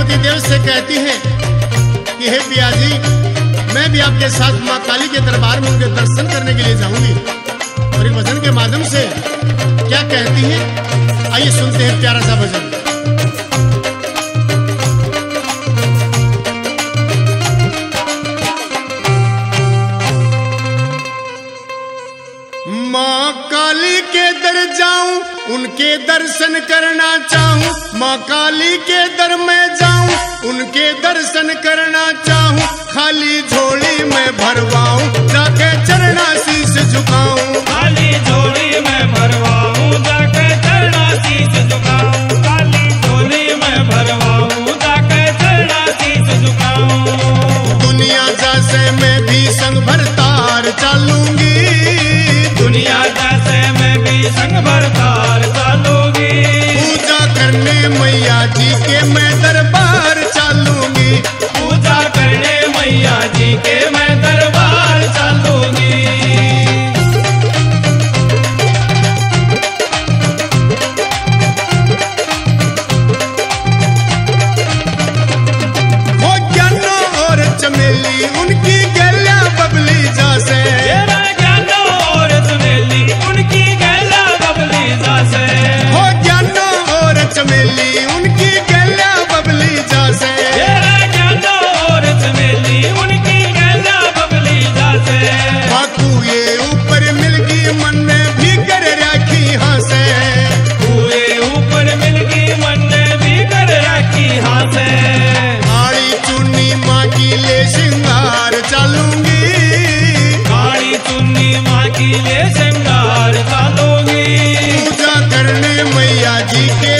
पतिदेव से कहती है कि हे पिया जी, मैं भी आपके साथ माँ काली के दरबार में उनके दर्शन करने के लिए जाऊंगी। और इस भजन के माध्यम से क्या कहती है, आइए सुनते हैं प्यारा सा भजन। माँ काली के दर जाऊं, उनके दर्शन करना चाहूं। माँ काली के दर में जाऊं, उनके दर्शन करना चाहूं। खाली झोली में भरवाऊं, जाके चरना शीश झुकाऊं। खाली झोली में भरवाऊं, जाके चरना शीश झुकाऊं। खाली झोली में भरवाऊं, जाके चरना शीश झुकाऊं। दुनिया जैसे मैं भी संग भरतार चलूंगी। दुनिया जैसे मैं भी संग भरतार चलूंगी। पूजा करने मैया जी के मैं दरबार चलूंगी। पूजा करने मैया जी के मैं दरबार चलूंगी। वो ज्ञानो और चमेली उनकी गैला बबली जैसे। तेरा ज्ञानो और चमेली उनकी गैला बबली जैसे। वो ज्ञानो और चमेली उनकी गैला बबली जैसे। तेरा ज्ञानो और चमेली उनकी गैला बबली जैसे। बाकू ये ऊपर मिल गई मन में भी कर राखी हासे। पूरे ऊपर मिल गई मन ने भी कर रखी हाथ। काली चुन्नी माँ की ले श्रृंगार चलूंगी। काली चुन्नी माँ की ले श्रृंगार चलूंगी। पूजा करने मैया जी के